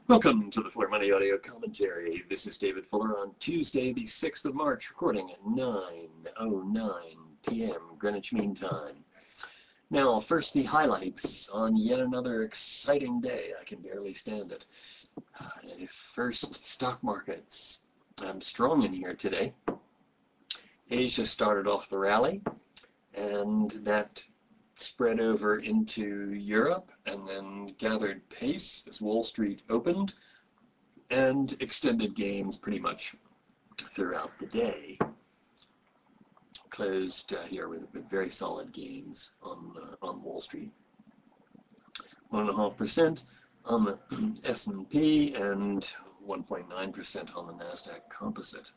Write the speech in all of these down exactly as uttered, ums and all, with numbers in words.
Welcome to the Fuller Money Audio Commentary. This is David Fuller on Tuesday, the sixth of March, recording at nine oh nine p m Greenwich Mean Time. Now, first the highlights on yet another exciting day. I can barely stand it. Uh, first, stock markets. I'm strong in here today. Asia started off the rally, and that spread over into Europe and then gathered pace as Wall Street opened and extended gains pretty much throughout the day. Closed uh, here with very solid gains on uh, on Wall Street. one point five percent on the S and P and one point nine percent on the NASDAQ Composite.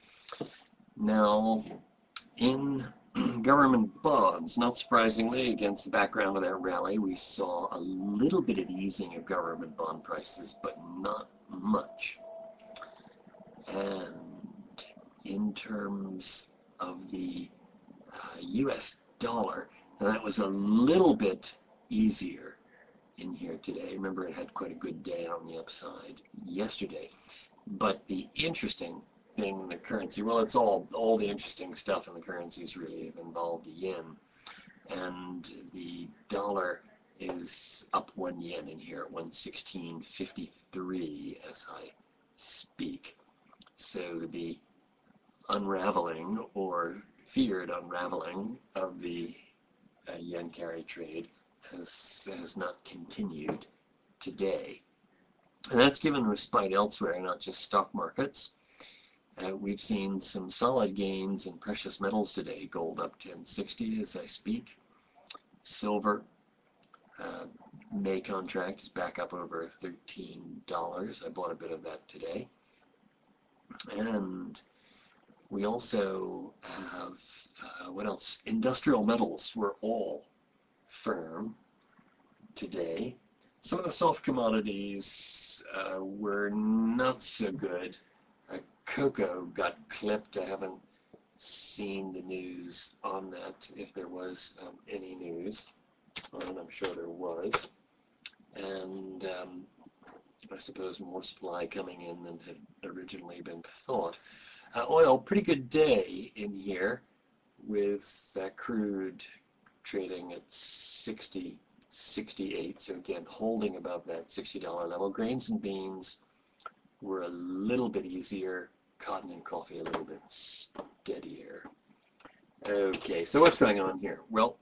Now, in government bonds, not surprisingly, against the background of that rally, we saw a little bit of easing of government bond prices, but not much. And in terms of the uh, U S dollar, and that was a little bit easier in here today. Remember, it had quite a good day on the upside yesterday. But the interesting thing in the currency, well, it's all all the interesting stuff in the currencies really have involved yen, and the dollar is up one yen in here at one sixteen fifty-three as I speak. So the unraveling or feared unraveling of the uh, yen carry trade has has not continued today, and that's given respite elsewhere, not just stock markets. Uh, we've seen some solid gains in precious metals today. Gold up ten sixty as I speak. Silver, uh, May contract is back up over thirteen dollars. I bought a bit of that today. And we also have, uh, what else? Industrial metals were all firm today. Some of the soft commodities uh, were not so good. Uh, cocoa got clipped. I haven't seen the news on that, if there was um, any news, and I'm sure there was. And um, I suppose more supply coming in than had originally been thought. Uh, oil, pretty good day in here with uh, crude trading at sixty, sixty-eight. So again, holding above that sixty dollar level. Grains and beans were a little bit easier, cotton and coffee a little bit steadier. Okay, so what's going on here? Well,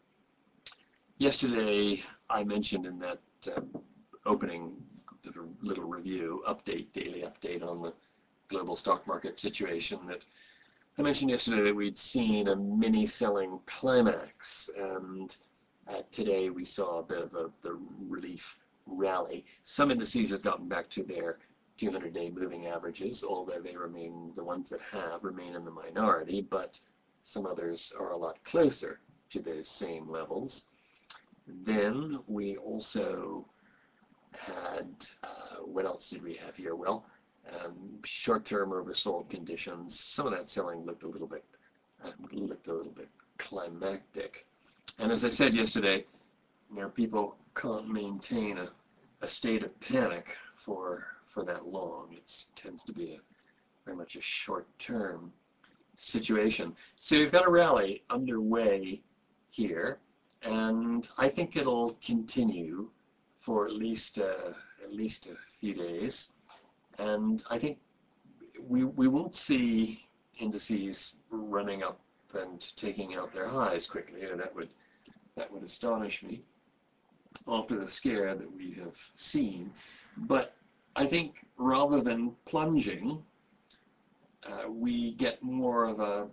yesterday I mentioned in that uh, opening little review, update, daily update on the global stock market situation, that I mentioned yesterday that we'd seen a mini selling climax, and uh, today we saw a bit of a, the relief rally. Some indices have gotten back to their two hundred day moving averages, although they remain, the ones that have remain in the minority, but some others are a lot closer to those same levels. Then we also had, uh, what else did we have here? Well, um, short-term oversold conditions. Some of that selling looked a little bit, uh, looked a little bit climactic. And as I said yesterday, you know, people can't maintain a, a state of panic for for that long. It tends to be a very much a short-term situation. So you've got a rally underway here, and I think it'll continue for at least uh, at least a few days. And I think we we won't see indices running up and taking out their highs quickly. You know, that would that would astonish me after the scare that we have seen. But I think rather than plunging, uh, we get more of a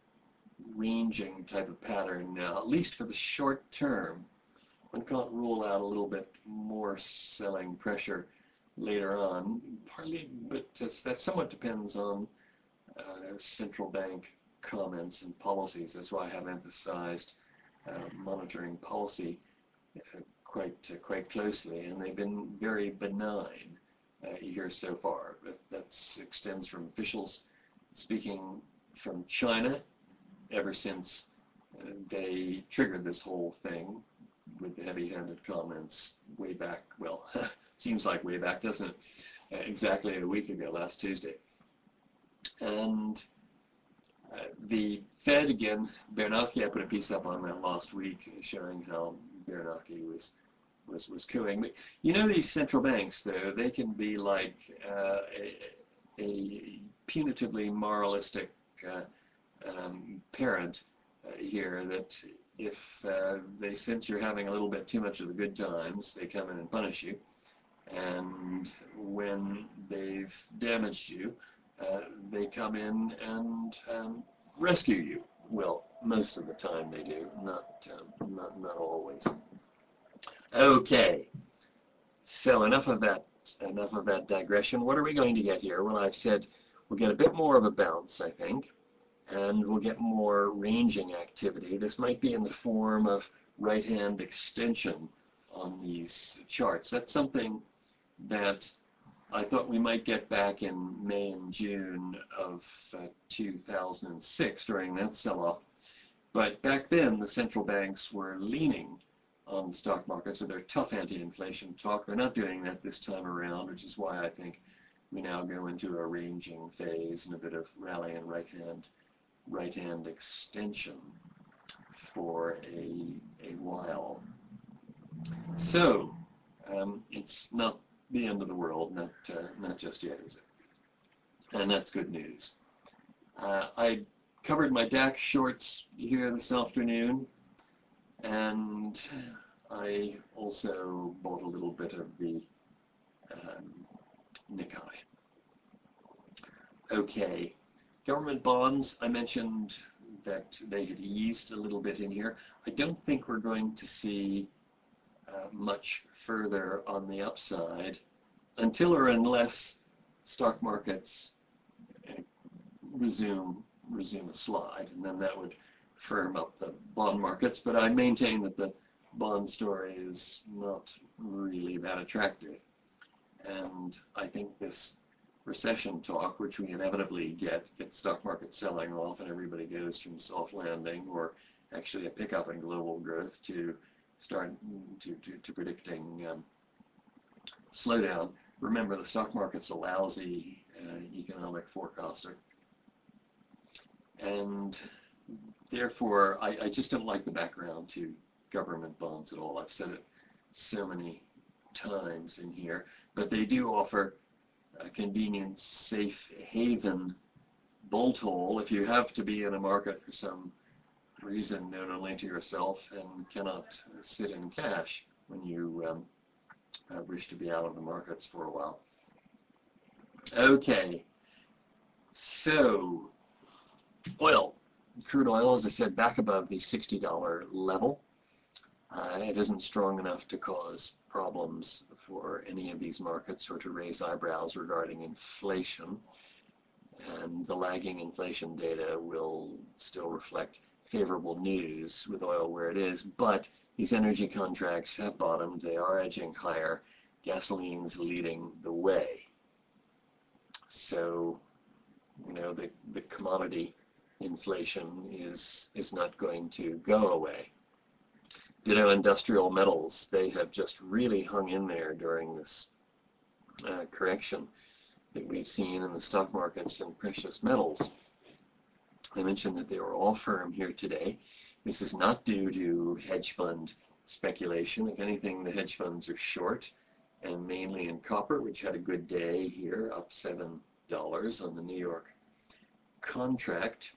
ranging type of pattern now, at least for the short term. One can't rule out a little bit more selling pressure later on, partly, but that somewhat depends on uh, central bank comments and policies. That's why I have emphasized uh, monitoring policy uh, quite uh, quite closely, and they've been very benign uh, here so far. That that's, extends from officials speaking from China ever since uh, they triggered this whole thing with the heavy-handed comments way back, well, Seems like way back, doesn't it? Uh, exactly a week ago, last Tuesday. And uh, the Fed, again, Bernanke, I put a piece up on that last week showing how Bernanke was was was cooing. But you know, these central banks, though, they can be like uh, a, a punitively moralistic uh, um, parent uh, here, that if uh, they sense you're having a little bit too much of the good times, they come in and punish you. And when they've damaged you, uh, they come in and um, rescue you. Well, most of the time they do, not, uh, not, not always. Okay, so enough of that, enough of that digression. What are we going to get here? Well, I've said we'll get a bit more of a bounce, I think, and we'll get more ranging activity. This might be in the form of right-hand extension on these charts. That's something that I thought we might get back in May and June of uh, two thousand six during that sell-off. But back then, the central banks were leaning on the stock markets with their tough anti-inflation talk. They're not doing that this time around, which is why I think we now go into a ranging phase and a bit of rally and right-hand right-hand extension for a, a while. So um, it's not the end of the world, not uh, not just yet, is it? And that's good news. Uh, I covered my DAX shorts here this afternoon, and I also bought a little bit of the um, Nikkei. Okay, government bonds, I mentioned that they had eased a little bit in here. I don't think we're going to see uh, much further on the upside until or unless stock markets uh, resume resume a slide, and then that would firm up the bond markets. But I maintain that the bond story is not really that attractive, and I think this recession talk, which we inevitably get, gets stock market selling off, and everybody goes from soft landing or actually a pickup in global growth to start to, to, to predicting um, slowdown. Remember, the stock market's a lousy uh, economic forecaster, and therefore I, I just don't like the background to government bonds at all. I've said it so many times in here, but they do offer a convenient, safe haven bolt hole if you have to be in a market for some reason known only to yourself and cannot sit in cash when you um, uh, wish to be out of the markets for a while. Okay, so oil, crude oil, as I said, back above the sixty dollar level. Uh, it isn't strong enough to cause problems for any of these markets or to raise eyebrows regarding inflation. And the lagging inflation data will still reflect favorable news with oil where it is, but these energy contracts have bottomed. They are edging higher. Gasoline's leading the way. So, you know, the, the commodity inflation is, is not going to go away. Ditto industrial metals, they have just really hung in there during this uh, correction that we've seen in the stock markets and precious metals. I mentioned that they were all firm here today. This is not due to hedge fund speculation. If anything, the hedge funds are short, and mainly in copper, which had a good day here, up seven dollars on the New York contract.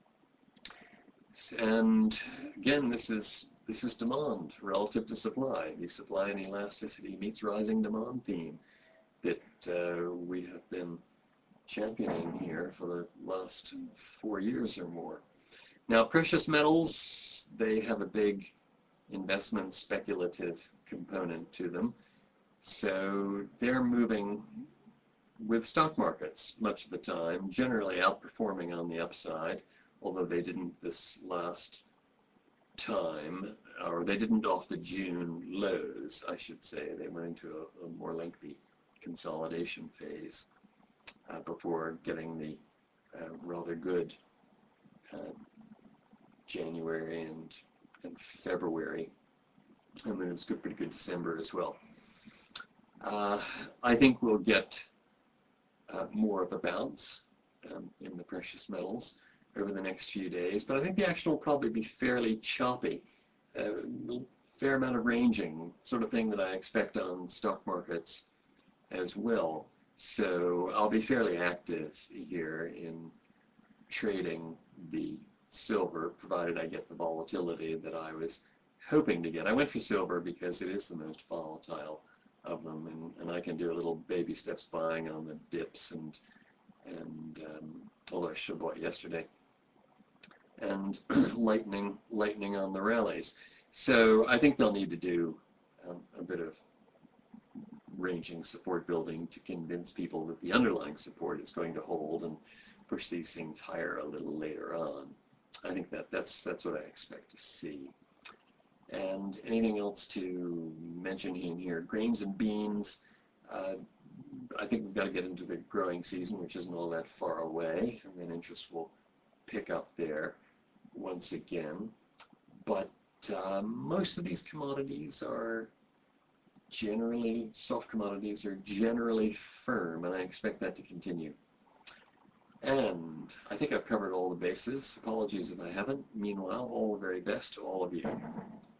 And again, this is this is demand relative to supply. The supply and elasticity meets rising demand theme that uh, we have been championing here for the last four years or more. Now, precious metals, they have a big investment speculative component to them. So they're moving with stock markets much of the time, generally outperforming on the upside, although they didn't this last time, or they didn't off the June lows, I should say. They went into a, a more lengthy consolidation phase uh, before getting the uh, rather good uh, January and, and February, and then it was good, pretty good December as well. Uh, I think we'll get uh, more of a bounce um, in the precious metals over the next few days, but I think the action will probably be fairly choppy. Uh, a fair amount of ranging, sort of thing that I expect on stock markets as well. So I'll be fairly active here in trading the silver, provided I get the volatility that I was hoping to get. I went for silver because it is the most volatile of them, and, and I can do a little baby steps buying on the dips, and and um, although I should have bought yesterday, and lightning lightning on the rallies. So I think they'll need to do um, a bit of ranging support building to convince people that the underlying support is going to hold and push these things higher a little later on. I think that that's that's what I expect to see. And anything else to mention in here? Grains and beans. Uh, I think we've got to get into the growing season, which isn't all that far away, and then interest will pick up there once again. But uh, most of these commodities are generally, soft commodities are generally firm, and I expect that to continue. And I think I've covered all the bases. Apologies if I haven't. Meanwhile, all the very best to all of you.